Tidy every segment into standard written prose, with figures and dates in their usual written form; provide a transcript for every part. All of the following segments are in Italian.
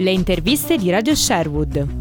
Le interviste di Radio Sherwood.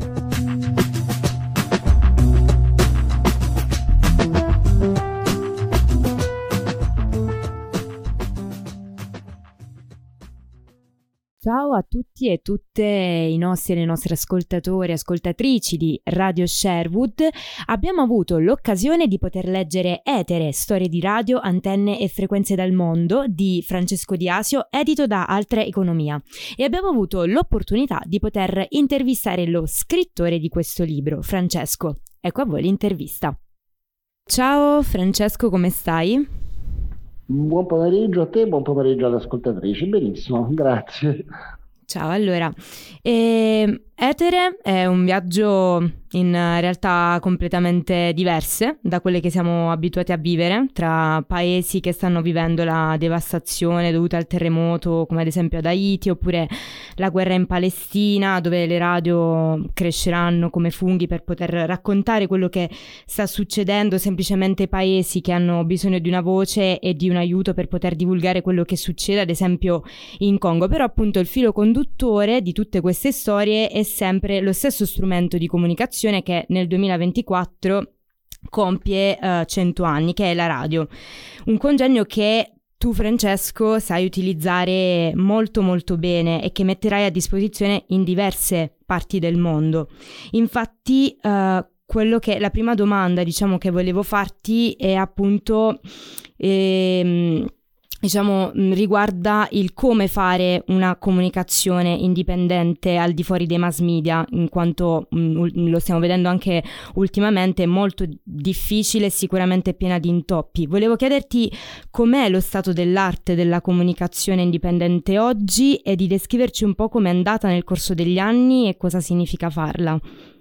Ciao a tutti e tutte i nostri e le nostre ascoltatori e ascoltatrici di Radio Sherwood. Abbiamo avuto l'occasione di poter leggere Etere, storie di radio, antenne e frequenze dal mondo di Francesco Di Asio, edito da Altra Economia, e abbiamo avuto l'opportunità di poter intervistare lo scrittore di questo libro, Francesco. Ecco a voi l'intervista. Ciao Francesco, come stai? Buon pomeriggio a te, buon pomeriggio alle ascoltatrici. Benissimo, grazie. Ciao, allora, Etere è un viaggio in realtà completamente diverse da quelle che siamo abituati a vivere, tra paesi che stanno vivendo la devastazione dovuta al terremoto, come ad esempio ad Haiti, oppure la guerra in Palestina, dove le radio cresceranno come funghi per poter raccontare quello che sta succedendo, semplicemente paesi che hanno bisogno di una voce e di un aiuto per poter divulgare quello che succede, ad esempio in Congo. Però appunto il filo conduttore di tutte queste storie è sempre lo stesso strumento di comunicazione che nel 2024 compie 100 anni, che è la radio. Un congegno che tu, Francesco, sai utilizzare molto molto bene e che metterai a disposizione in diverse parti del mondo. Infatti quello che la prima domanda, diciamo, che volevo farti è appunto riguarda il come fare una comunicazione indipendente al di fuori dei mass media, in quanto lo stiamo vedendo anche ultimamente, è molto difficile e sicuramente piena di intoppi. Volevo chiederti com'è lo stato dell'arte della comunicazione indipendente oggi e di descriverci un po' com'è andata nel corso degli anni e cosa significa farla.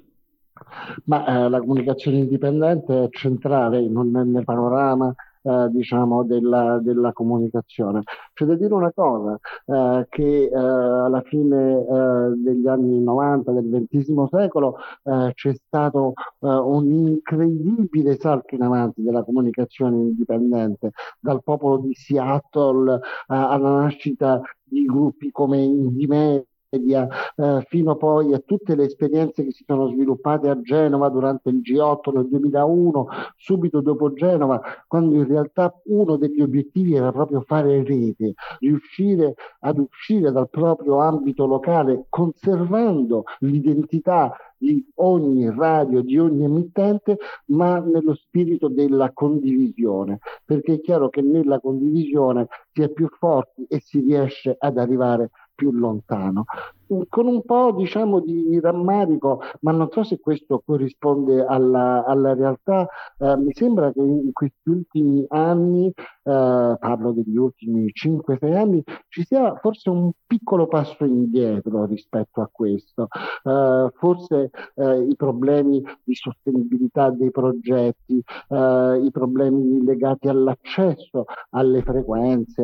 La comunicazione indipendente è centrale nel panorama della comunicazione. C'è da dire una cosa, che alla fine degli anni 90 del XX secolo c'è stato un incredibile salto in avanti della comunicazione indipendente, dal popolo di Seattle alla nascita di gruppi come Indymedia, fino poi a tutte le esperienze che si sono sviluppate a Genova durante il G8 nel 2001, subito dopo Genova, quando in realtà uno degli obiettivi era proprio fare rete, riuscire ad uscire dal proprio ambito locale, conservando l'identità di ogni radio, di ogni emittente, ma nello spirito della condivisione, perché è chiaro che nella condivisione si è più forti e si riesce ad arrivare più lontano. Con un po' di rammarico, ma non so se questo corrisponde alla realtà, mi sembra che in questi ultimi anni, parlo degli ultimi 5-6 anni, ci sia forse un piccolo passo indietro rispetto a questo. Forse i problemi di sostenibilità dei progetti, i problemi legati all'accesso alle frequenze,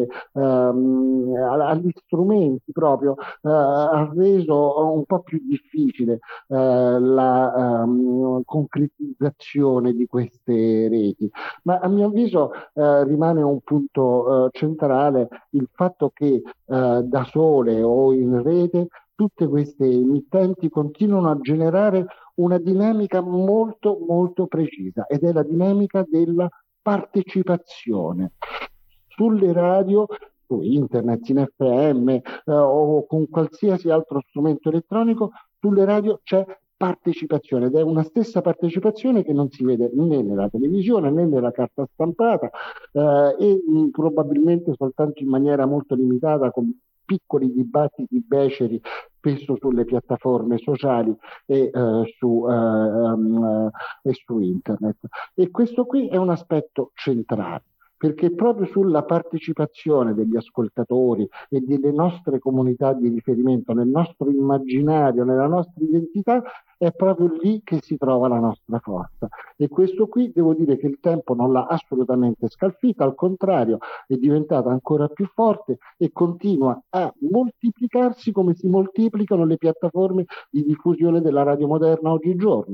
agli strumenti proprio, ha reso un po' più difficile la concretizzazione di queste reti. Ma a mio avviso rimane un punto centrale il fatto che da sole o in rete tutte queste emittenti continuano a generare una dinamica molto molto precisa, ed è la dinamica della partecipazione. Sulle radio, su internet, in FM o con qualsiasi altro strumento elettronico, sulle radio c'è partecipazione, ed è una stessa partecipazione che non si vede né nella televisione né nella carta stampata, e probabilmente soltanto in maniera molto limitata, con piccoli dibattiti beceri, spesso sulle piattaforme sociali e su internet. E questo qui è un aspetto centrale, perché proprio sulla partecipazione degli ascoltatori e delle nostre comunità di riferimento, nel nostro immaginario, nella nostra identità, è proprio lì che si trova la nostra forza. E questo qui, devo dire che il tempo non l'ha assolutamente scalfita, al contrario, è diventata ancora più forte e continua a moltiplicarsi come si moltiplicano le piattaforme di diffusione della radio moderna oggigiorno.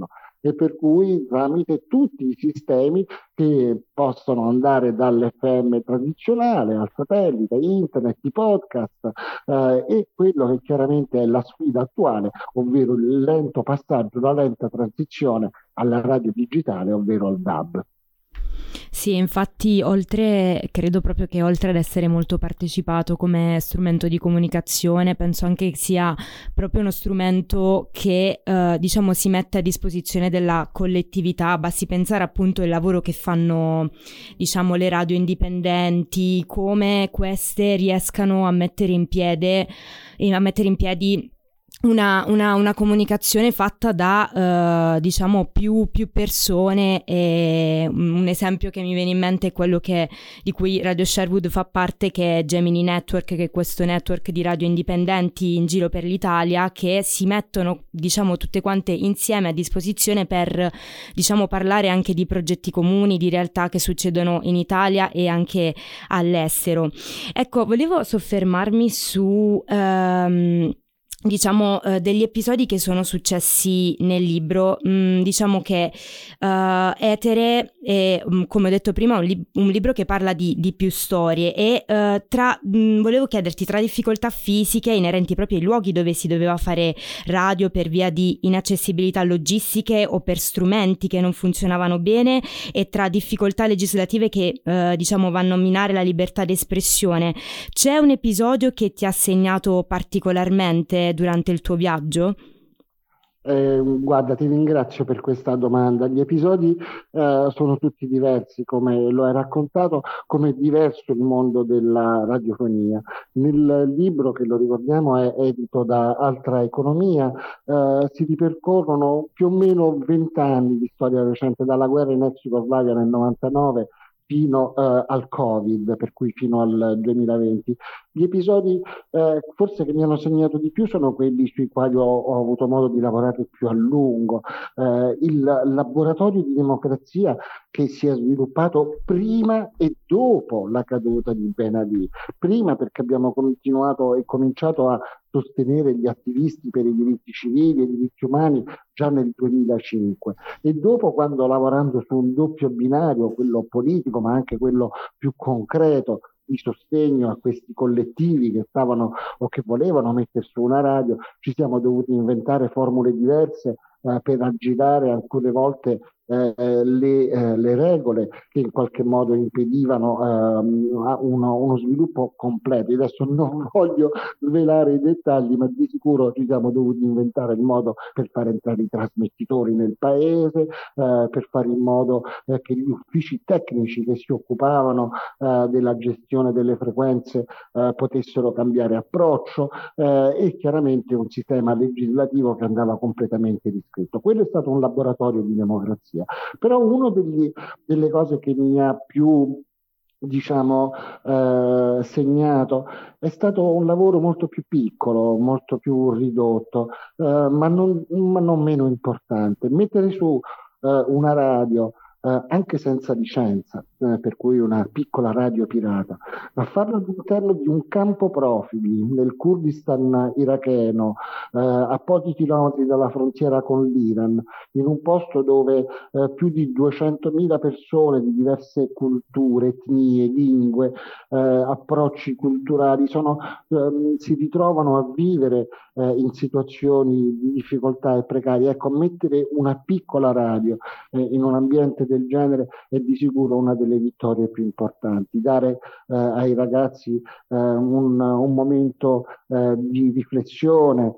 e per cui tramite tutti i sistemi che possono andare dall'FM tradizionale al satellite, internet, i podcast, e quello che chiaramente è la sfida attuale, ovvero il lento passaggio, la lenta transizione alla radio digitale, ovvero al DAB. Sì, infatti credo proprio che oltre ad essere molto partecipato come strumento di comunicazione, penso anche che sia proprio uno strumento che diciamo si mette a disposizione della collettività. Basti pensare appunto al lavoro che fanno, diciamo, le radio indipendenti, come queste riescano a mettere in piedi una comunicazione fatta da diciamo più persone. E un esempio che mi viene in mente è quello di cui Radio Sherwood fa parte, che è Gemini Network, che è questo network di radio indipendenti in giro per l'Italia che si mettono, diciamo, tutte quante insieme a disposizione per, diciamo, parlare anche di progetti comuni, di realtà che succedono in Italia e anche all'estero. Ecco, volevo soffermarmi su diciamo degli episodi che sono successi nel libro. Diciamo che Etere è, come ho detto prima, un libro che parla di più storie e volevo chiederti, tra difficoltà fisiche inerenti proprio ai luoghi dove si doveva fare radio per via di inaccessibilità logistiche o per strumenti che non funzionavano bene, e tra difficoltà legislative che diciamo vanno a minare la libertà d'espressione, c'è un episodio che ti ha segnato particolarmente durante il tuo viaggio? Guarda, ti ringrazio per questa domanda. Gli episodi sono tutti diversi, come lo hai raccontato, come è diverso il mondo della radiofonia. Nel libro, che lo ricordiamo è edito da Altra Economia, si ripercorrono più o meno 20 anni di storia recente, dalla guerra in ex Jugoslavia nel 99 fino al Covid, per cui fino al 2020. Gli episodi forse che mi hanno segnato di più sono quelli sui quali ho avuto modo di lavorare più a lungo. Il laboratorio di democrazia che si è sviluppato prima e dopo la caduta di Ben Ali. Prima perché abbiamo continuato e cominciato a sostenere gli attivisti per i diritti civili e i diritti umani già nel 2005, e dopo, quando, lavorando su un doppio binario, quello politico ma anche quello più concreto di sostegno a questi collettivi che stavano o che volevano mettere su una radio, ci siamo dovuti inventare formule diverse per aggirare alcune volte le regole che in qualche modo impedivano uno sviluppo completo. Io adesso non voglio svelare i dettagli, ma di sicuro ci siamo dovuti inventare il modo per far entrare i trasmettitori nel paese, per fare in modo che gli uffici tecnici che si occupavano della gestione delle frequenze potessero cambiare approccio, e chiaramente un sistema legislativo che andava completamente riscritto. Quello è stato un laboratorio di democrazia. Però una delle cose che mi ha più, diciamo, segnato è stato un lavoro molto più piccolo, molto più ridotto, ma non meno importante. Mettere su una radio anche senza licenza, per cui una piccola radio pirata, ma farlo all'interno di un campo profughi nel Kurdistan iracheno, a pochi chilometri dalla frontiera con l'Iran, in un posto dove più di 200.000 persone di diverse culture, etnie, lingue, approcci culturali si ritrovano a vivere in situazioni di difficoltà e precarie. Ecco, mettere una piccola radio in un ambiente del genere è di sicuro una delle vittorie più importanti. Dare ai ragazzi un momento di riflessione,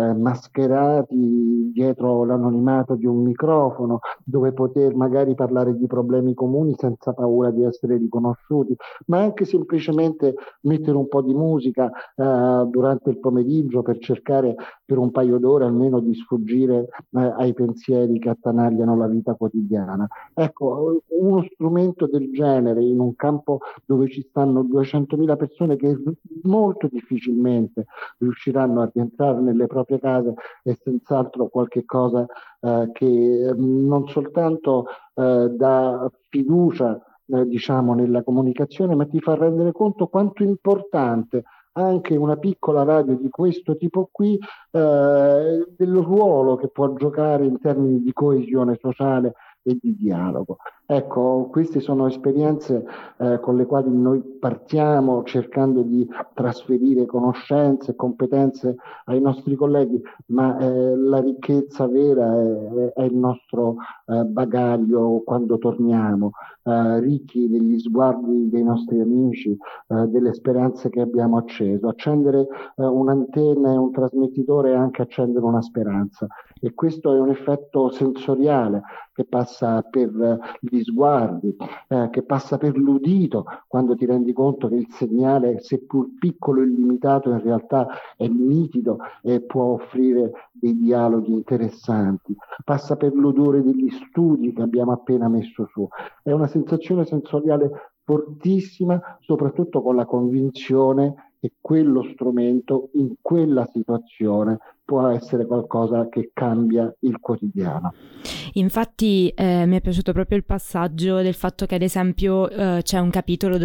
mascherati dietro l'anonimato di un microfono, dove poter magari parlare di problemi comuni senza paura di essere riconosciuti, ma anche semplicemente mettere un po' di musica durante il pomeriggio per cercare per un paio d'ore almeno di sfuggire ai pensieri che attanagliano la vita quotidiana. Ecco, uno strumento del genere in un campo dove ci stanno 200.000 persone che molto difficilmente riusciranno a rientrare nelle proprie case è senz'altro qualche cosa che non soltanto dà fiducia diciamo nella comunicazione, ma ti fa rendere conto quanto importante anche una piccola radio di questo tipo qui, del ruolo che può giocare in termini di coesione sociale e di dialogo. Ecco, queste sono esperienze con le quali noi partiamo cercando di trasferire conoscenze e competenze ai nostri colleghi, ma la ricchezza vera è il nostro bagaglio quando torniamo, ricchi degli sguardi dei nostri amici, delle speranze che abbiamo acceso. Accendere un'antenna e un trasmettitore è anche accendere una speranza, e questo è un effetto sensoriale che passa per gli sguardi, che passa per l'udito, quando ti rendi conto che il segnale, seppur piccolo e limitato, in realtà è nitido e può offrire dei dialoghi interessanti. Passa per l'odore degli studi che abbiamo appena messo su. È una sensazione sensoriale fortissima, soprattutto con la convinzione che quello strumento in quella situazione può essere qualcosa che cambia il quotidiano. Infatti mi è piaciuto proprio il passaggio del fatto che ad esempio c'è un capitolo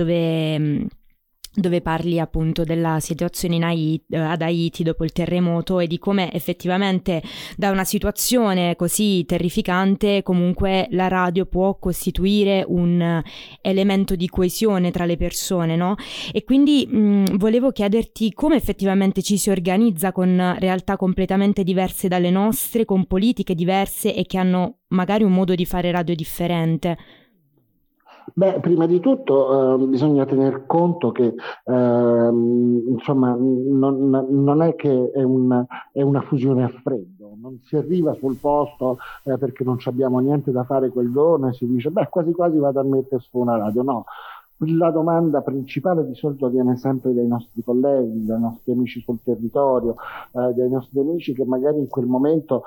dove parli appunto della situazione ad Haiti dopo il terremoto e di come effettivamente da una situazione così terrificante comunque la radio può costituire un elemento di coesione tra le persone, no? E quindi volevo chiederti come effettivamente ci si organizza con realtà completamente diverse dalle nostre, con politiche diverse e che hanno magari un modo di fare radio differente. Beh, prima di tutto bisogna tener conto che insomma, non è che è una fusione a freddo, non si arriva sul posto perché non abbiamo niente da fare quel giorno e si dice beh, quasi quasi vado a mettere su una radio. No, la domanda principale di solito viene sempre dai nostri colleghi, dai nostri amici sul territorio, dai nostri amici che magari in quel momento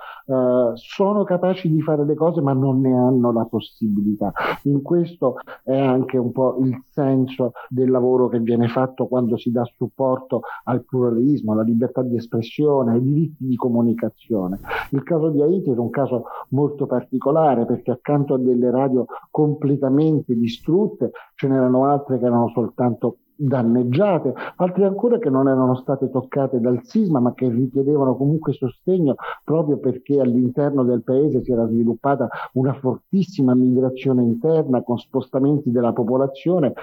sono capaci di fare le cose ma non ne hanno la possibilità. In questo è anche un po' il senso del lavoro che viene fatto quando si dà supporto al pluralismo, alla libertà di espressione, ai diritti di comunicazione. Il caso di Haiti è un caso molto particolare perché accanto a delle radio completamente distrutte ce n'erano altre che erano soltanto danneggiate, altre ancora che non erano state toccate dal sisma ma che richiedevano comunque sostegno proprio perché all'interno del paese si era sviluppata una fortissima migrazione interna con spostamenti della popolazione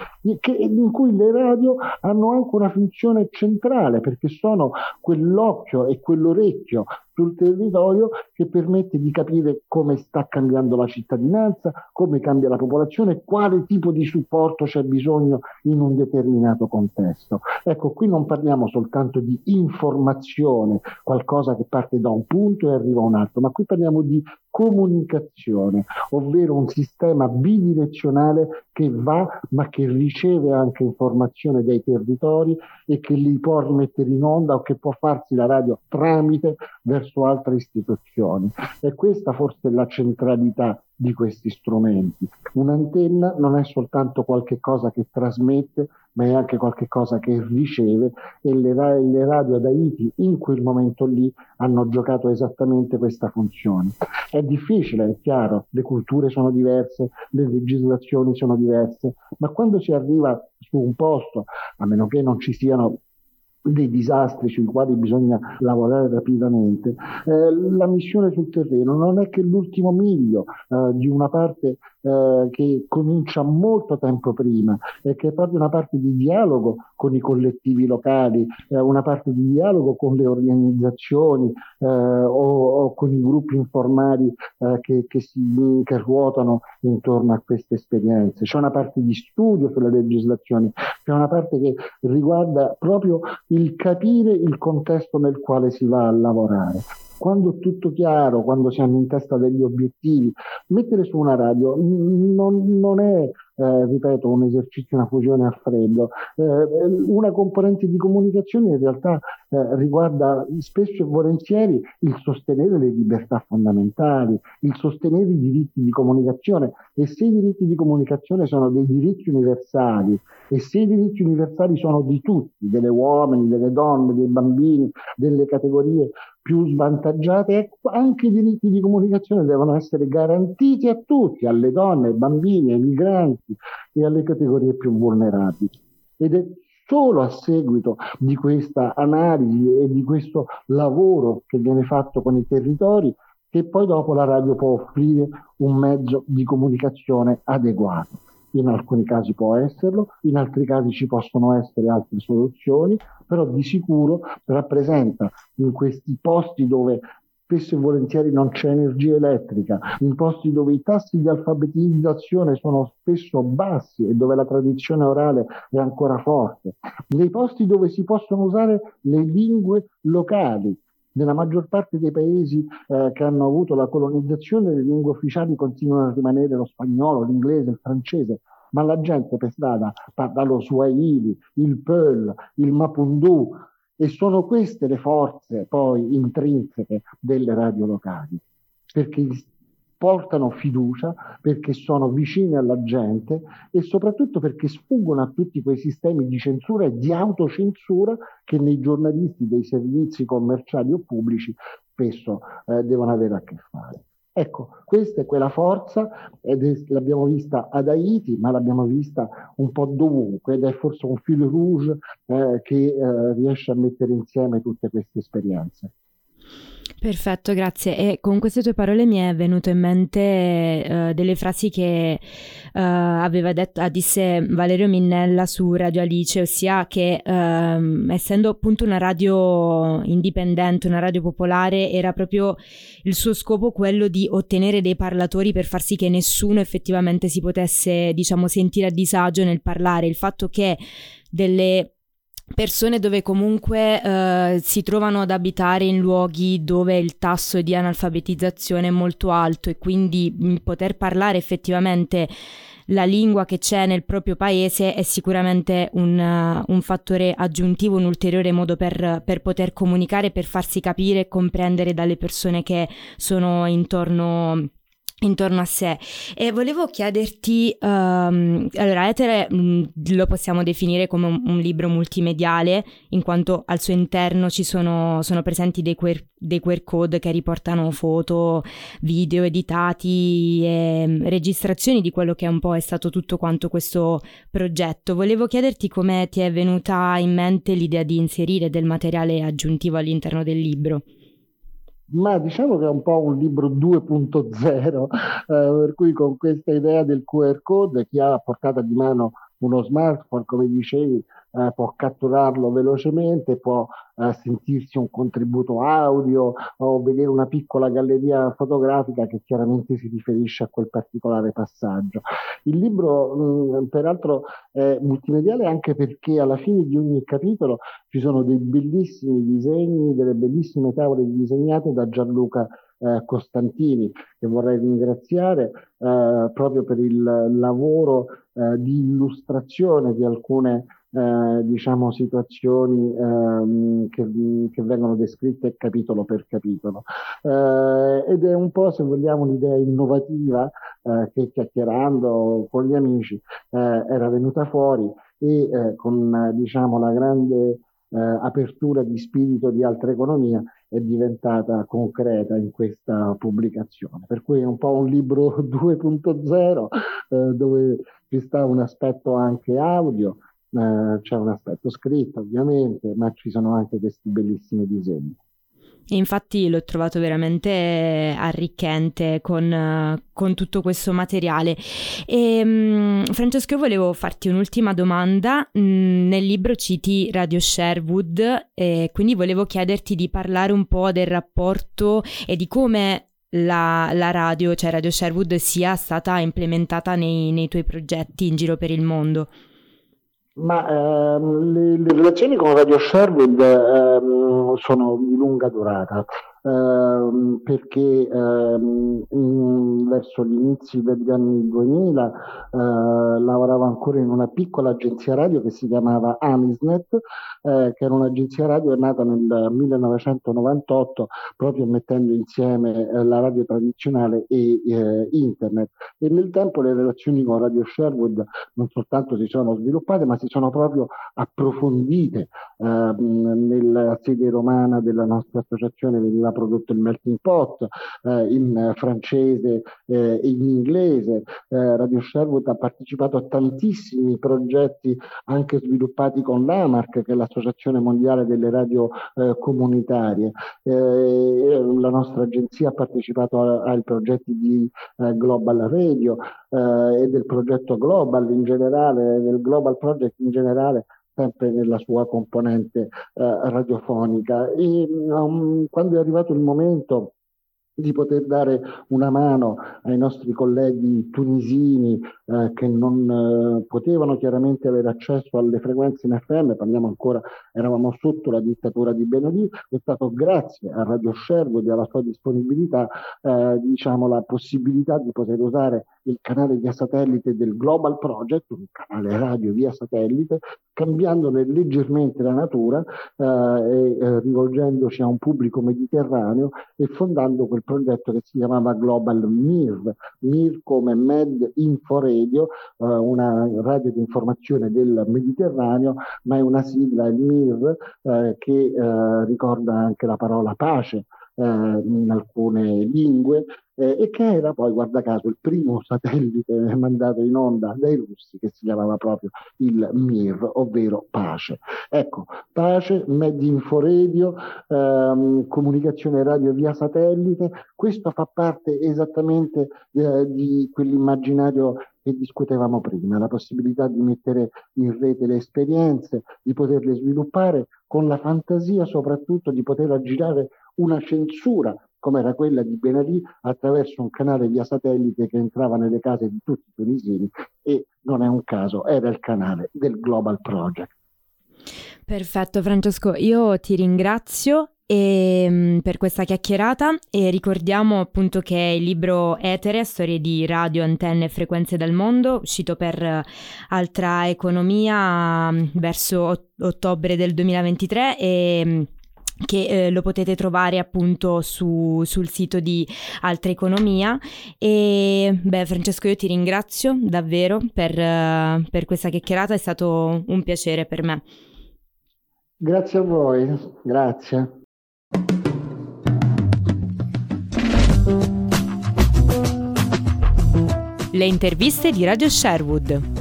in cui le radio hanno anche una funzione centrale perché sono quell'occhio e quell'orecchio sul territorio che permette di capire come sta cambiando la cittadinanza, come cambia la popolazione, quale tipo di supporto c'è bisogno in un determinato contesto. Ecco, qui non parliamo soltanto di informazione, qualcosa che parte da un punto e arriva a un altro, ma qui parliamo di comunicazione, ovvero un sistema bidirezionale che va ma che riceve anche informazione dai territori e che li può rimettere in onda o che può farsi la radio tramite verso altre istituzioni. E questa forse è la centralità di questi strumenti. Un'antenna non è soltanto qualche cosa che trasmette, ma è anche qualche cosa che riceve e le radio ad Haiti in quel momento lì hanno giocato esattamente questa funzione. È difficile, è chiaro, le culture sono diverse, le legislazioni sono diverse, ma quando si arriva su un posto, a meno che non ci siano dei disastri sui quali bisogna lavorare rapidamente, la missione sul terreno non è che l'ultimo miglio di una parte che comincia molto tempo prima e che è proprio una parte di dialogo con i collettivi locali, una parte di dialogo con le organizzazioni o con i gruppi informali che ruotano intorno a queste esperienze. C'è una parte di studio sulle legislazioni, c'è una parte che riguarda proprio il capire il contesto nel quale si va a lavorare. Quando è tutto chiaro, quando si hanno in testa degli obiettivi, mettere su una radio non è, ripeto, un esercizio, una fusione a freddo. Una componente di comunicazione in realtà riguarda spesso e volentieri il sostenere le libertà fondamentali, il sostenere i diritti di comunicazione, e se i diritti di comunicazione sono dei diritti universali e se i diritti universali sono di tutti, delle uomini, delle donne, dei bambini, delle categorie più svantaggiate, ecco, anche i diritti di comunicazione devono essere garantiti a tutti, alle donne, ai bambini, ai migranti e alle categorie più vulnerabili. Ed è solo a seguito di questa analisi e di questo lavoro che viene fatto con i territori, che poi dopo la radio può offrire un mezzo di comunicazione adeguato. In alcuni casi può esserlo, in altri casi ci possono essere altre soluzioni, però di sicuro rappresenta in questi posti dove spesso e volentieri non c'è energia elettrica, in posti dove i tassi di alfabetizzazione sono spesso bassi e dove la tradizione orale è ancora forte, nei posti dove si possono usare le lingue locali. Nella maggior parte dei paesi che hanno avuto la colonizzazione, le lingue ufficiali continuano a rimanere lo spagnolo, l'inglese, il francese, ma la gente per strada parla lo Swahili, il Peul, il Mapundu, e sono queste le forze poi intrinseche delle radio locali, perché portano fiducia, perché sono vicine alla gente e soprattutto perché sfuggono a tutti quei sistemi di censura e di autocensura che nei giornalisti dei servizi commerciali o pubblici spesso devono avere a che fare. Ecco, questa è quella forza, l'abbiamo vista ad Haiti, ma l'abbiamo vista un po' dovunque, ed è forse un fil rouge che riesce a mettere insieme tutte queste esperienze. Perfetto, grazie. E con queste tue parole mi è venuto in mente delle frasi che disse Valerio Minnella su Radio Alice, ossia che essendo appunto una radio indipendente, una radio popolare, era proprio il suo scopo quello di ottenere dei parlatori per far sì che nessuno effettivamente si potesse, diciamo, sentire a disagio nel parlare. Il fatto che delle persone dove comunque si trovano ad abitare in luoghi dove il tasso di analfabetizzazione è molto alto e quindi poter parlare effettivamente la lingua che c'è nel proprio paese è sicuramente un fattore aggiuntivo, un ulteriore modo per poter comunicare, per farsi capire e comprendere dalle persone che sono intorno a sé. E volevo chiederti, allora Etere lo possiamo definire come un libro multimediale, in quanto al suo interno sono presenti dei QR code che riportano foto, video editati e registrazioni di quello che un po' è stato tutto quanto questo progetto. Volevo chiederti come ti è venuta in mente l'idea di inserire del materiale aggiuntivo all'interno del libro. Ma diciamo che è un po' un libro 2.0, per cui con questa idea del QR code chi ha a portata di mano uno smartphone, come dicevi, può catturarlo velocemente, può sentirsi un contributo audio o vedere una piccola galleria fotografica che chiaramente si riferisce a quel particolare passaggio. Il libro, peraltro, è multimediale anche perché alla fine di ogni capitolo ci sono dei bellissimi disegni, delle bellissime tavole disegnate da Gianluca Costantini, che vorrei ringraziare proprio per il lavoro di illustrazione di alcune diciamo situazioni che vengono descritte capitolo per capitolo. Ed è un po', se vogliamo, un'idea innovativa che chiacchierando con gli amici era venuta fuori e con diciamo la grande apertura di spirito di altra economia è diventata concreta in questa pubblicazione. Per cui è un po' un libro 2.0 dove ci sta un aspetto anche audio, c'è un aspetto scritto ovviamente, ma ci sono anche questi bellissimi disegni. E infatti l'ho trovato veramente arricchente con tutto questo materiale. E, Francesco, io volevo farti un'ultima domanda. Nel libro citi Radio Sherwood e quindi volevo chiederti di parlare un po' del rapporto e di come la radio, cioè Radio Sherwood, sia stata implementata nei tuoi progetti in giro per il mondo. Ma le relazioni con Radio Sherwood sono di lunga durata, perché verso gli inizi degli anni 2000 lavoravo ancora in una piccola agenzia radio che si chiamava Amisnet, che era un'agenzia radio nata nel 1998 proprio mettendo insieme la radio tradizionale e internet, e nel tempo le relazioni con Radio Sherwood non soltanto si sono sviluppate ma si sono proprio approfondite. Nella sede romana della nostra associazione veniva aveva prodotto il Melting Pot in francese e in inglese. Radio Sherwood ha partecipato a tantissimi progetti anche sviluppati con l'AMARC, che è l'Associazione Mondiale delle Radio Comunitarie. La nostra agenzia ha partecipato ai progetti di Global Radio e del progetto Global in generale, del Global Project in generale, sempre nella sua componente radiofonica. E quando è arrivato il momento di poter dare una mano ai nostri colleghi tunisini che non potevano chiaramente avere accesso alle frequenze in FM, eravamo sotto la dittatura di Ben Ali, è stato grazie a Radio Sherwood e alla sua disponibilità la possibilità di poter usare il canale via satellite del Global Project, un canale radio via satellite, cambiandone leggermente la natura e rivolgendoci a un pubblico mediterraneo e fondando quel progetto che si chiamava Global MIR come Med Info Radio, una radio di informazione del Mediterraneo, ma è una sigla, il MIR, che ricorda anche la parola pace in alcune lingue, e che era poi, guarda caso, il primo satellite mandato in onda dai russi, che si chiamava proprio il MIR, ovvero pace. Ecco, pace, Medinfo Radio, comunicazione radio via satellite, questo fa parte esattamente di quell'immaginario che discutevamo prima, la possibilità di mettere in rete le esperienze, di poterle sviluppare con la fantasia soprattutto di poter aggirare una censura come era quella di Ben Ali attraverso un canale via satellite che entrava nelle case di tutti i tunisini, e non è un caso, era il canale del Global Project. Perfetto Francesco, io ti ringrazio per questa chiacchierata e ricordiamo appunto che il libro Etere, storie di radio, antenne e frequenze del mondo, uscito per Altra Economia verso ottobre del 2023 e che lo potete trovare appunto sul sito di Altra Economia. E Francesco, io ti ringrazio davvero per questa chiacchierata, è stato un piacere per me. Grazie a voi, grazie. Le interviste di Radio Sherwood.